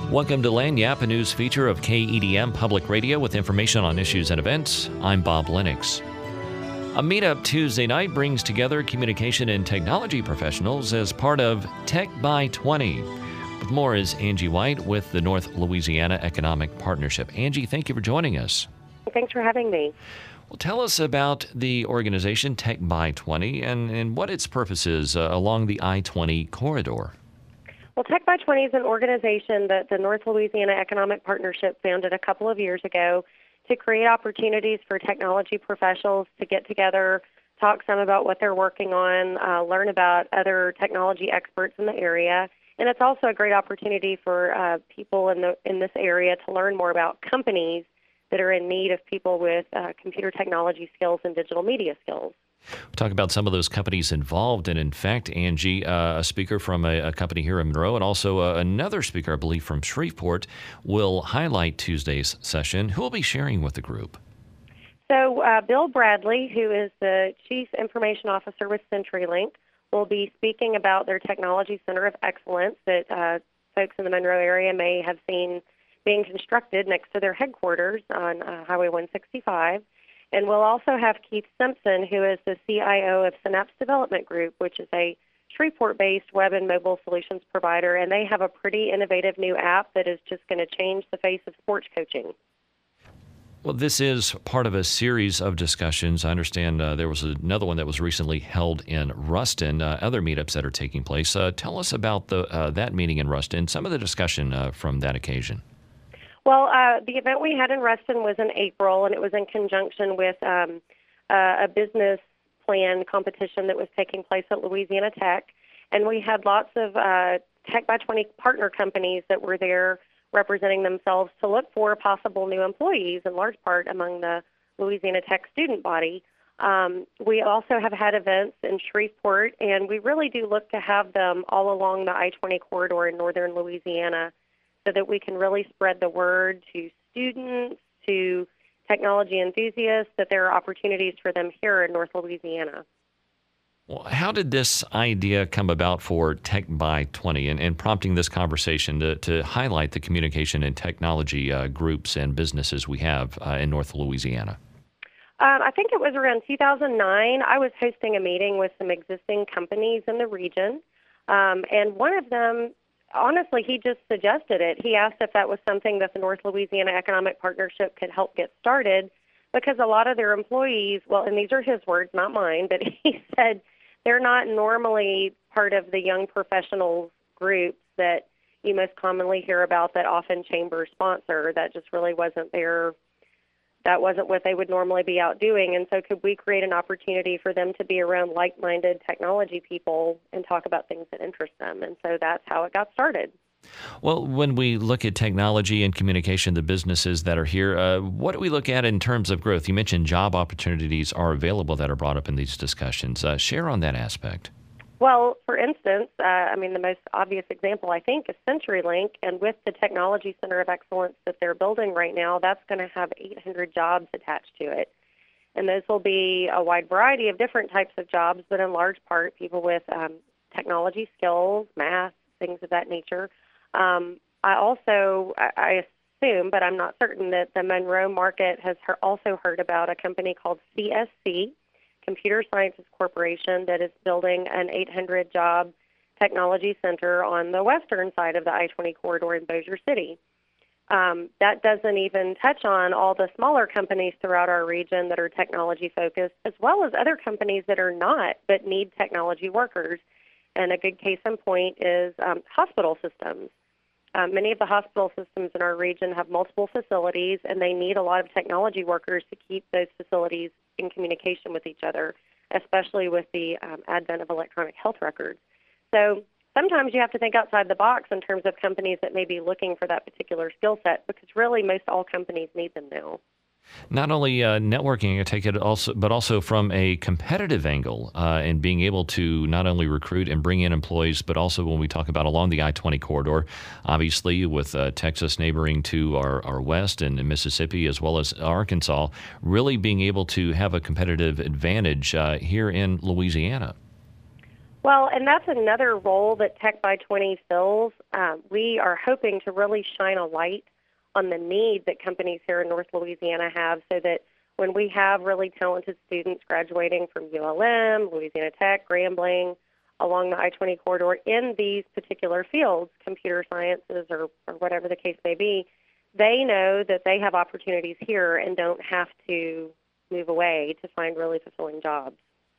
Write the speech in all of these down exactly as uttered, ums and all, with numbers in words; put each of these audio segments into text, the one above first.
Welcome to Lagniappe, a news feature of K E D M Public Radio with information on issues and events. I'm Bob Lennox. A meetup Tuesday night brings together communication and technology professionals as part of Tech by twenty. With more is Angie White with the North Louisiana Economic Partnership. Angie, thank you for joining us. Thanks for having me. Well, tell us about the organization Tech by twenty and, and what its purpose is uh, along the I twenty corridor. Well, Tech by twenty is an organization that the North Louisiana Economic Partnership founded a couple of years ago to create opportunities for technology professionals to get together, talk some about what they're working on, uh, learn about other technology experts in the area. And it's also a great opportunity for uh, people in the in this area to learn more about companies that are in need of people with uh, computer technology skills and digital media skills. We'll talk about some of those companies involved. And in fact, Angie, uh, a speaker from a, a company here in Monroe and also uh, another speaker, I believe, from Shreveport, will highlight Tuesday's session. Who will be sharing with the group? So uh, Bill Bradley, who is the Chief Information Officer with CenturyLink, will be speaking about their Technology Center of Excellence that uh, folks in the Monroe area may have seen being constructed next to their headquarters on uh, Highway one sixty-five. And we'll also have Keith Simpson, who is the C I O of Synapse Development Group, which is a Shreveport-based web and mobile solutions provider, and they have a pretty innovative new app that is just going to change the face of sports coaching. Well, this is part of a series of discussions. I understand uh, there was another one that was recently held in Ruston, uh, other meetups that are taking place. Uh, tell us about the uh, that meeting in Ruston, some of the discussion uh, from that occasion. Well, uh, the event we had in Ruston was in April, and it was in conjunction with um, uh, a business plan competition that was taking place at Louisiana Tech. And we had lots of uh, Tech by twenty partner companies that were there representing themselves to look for possible new employees, in large part among the Louisiana Tech student body. Um, we also have had events in Shreveport, and we really do look to have them all along the I twenty corridor in northern Louisiana, so that we can really spread the word to students, to technology enthusiasts, that there are opportunities for them here in North Louisiana. Well, how did this idea come about for Tech by twenty and, and prompting this conversation to, to highlight the communication and technology uh, groups and businesses we have uh, in North Louisiana? Um, I think it was around two thousand nine. I was hosting a meeting with some existing companies in the region, um, and one of them, honestly, he just suggested it. He asked if that was something that the North Louisiana Economic Partnership could help get started, because a lot of their employees, well, and these are his words, not mine, but he said they're not normally part of the young professionals groups that you most commonly hear about that often chambers sponsor. That just really wasn't their, that wasn't what they would normally be out doing. And so could we create an opportunity for them to be around like-minded technology people and talk about things that interest them? And so that's how it got started. Well, when we look at technology and communication, the businesses that are here, uh, what do we look at in terms of growth? You mentioned job opportunities are available that are brought up in these discussions. Uh, share on that aspect. Well, for instance, uh, I mean, the most obvious example, I think, is CenturyLink, and with the Technology Center of Excellence that they're building right now, that's going to have eight hundred jobs attached to it. And those will be a wide variety of different types of jobs, but in large part, people with um, technology skills, math, things of that nature. Um, I also, I, I assume, but I'm not certain, that the Monroe market has he- also heard about a company called C S C, Computer Sciences Corporation, that is building an eight hundred job technology center on the western side of the I twenty corridor in Bossier City. Um, that doesn't even touch on all the smaller companies throughout our region that are technology focused, as well as other companies that are not but need technology workers. And a good case in point is um, hospital systems. Um, many of the hospital systems in our region have multiple facilities, and they need a lot of technology workers to keep those facilities in communication with each other, especially with the um, advent of electronic health records. So sometimes you have to think outside the box in terms of companies that may be looking for that particular skill set, because really most all companies need them now. Not only uh, networking, I take it also, but also from a competitive angle uh, and being able to not only recruit and bring in employees, but also when we talk about along the I twenty corridor, obviously with uh, Texas neighboring to our, our west and Mississippi as well as Arkansas, really being able to have a competitive advantage uh, here in Louisiana. Well, and that's another role that Tech by twenty fills. Um, we are hoping to really shine a light on the need that companies here in North Louisiana have, so that when we have really talented students graduating from U L M, Louisiana Tech, Grambling, along the I twenty corridor in these particular fields, computer sciences or, or whatever the case may be, they know that they have opportunities here and don't have to move away to find really fulfilling jobs.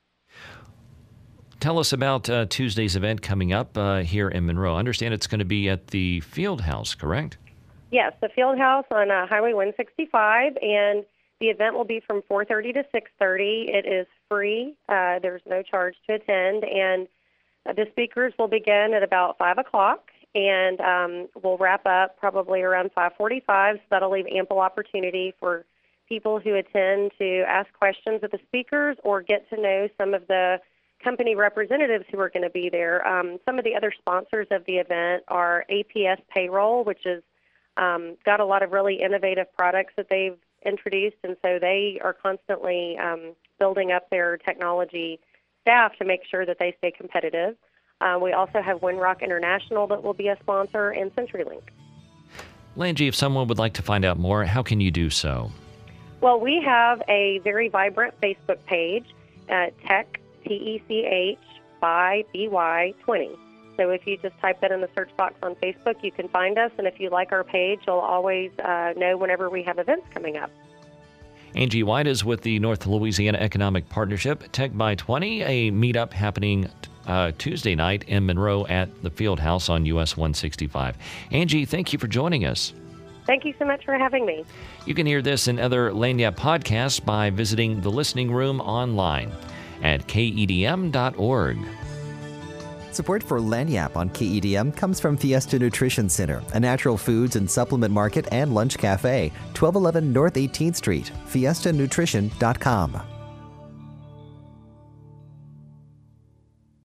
Tell us about uh, Tuesday's event coming up uh, here in Monroe. I understand it's going to be at the Field House, correct? Yes, the Field House on uh, Highway one sixty-five, and the event will be from four thirty to six thirty. It is free. Uh, there's no charge to attend, and uh, the speakers will begin at about five o'clock, and um, we'll wrap up probably around five forty-five, so that'll leave ample opportunity for people who attend to ask questions of the speakers or get to know some of the company representatives who are going to be there. Um, some of the other sponsors of the event are A P S Payroll, which has um, got a lot of really innovative products that they've introduced, and so they are constantly um, building up their technology staff to make sure that they stay competitive. Uh, we also have Winrock International that will be a sponsor, and CenturyLink. Langie, if someone would like to find out more, how can you do so? Well, we have a very vibrant Facebook page, uh, Tech, T E C H, by B Y twenty. So if you just type that in the search box on Facebook, you can find us. And if you like our page, you'll always uh, know whenever we have events coming up. Angie White is with the North Louisiana Economic Partnership, Tech by twenty, a meetup happening uh, Tuesday night in Monroe at the Field House on U S one sixty-five. Angie, thank you for joining us. Thank you so much for having me. You can hear this and other Lagniappe podcasts by visiting the Listening Room online at K E D M dot org. Support for Lagniappe on K E D M comes from Fiesta Nutrition Center, a natural foods and supplement market and lunch cafe, twelve eleven North eighteenth Street, fiesta nutrition dot com.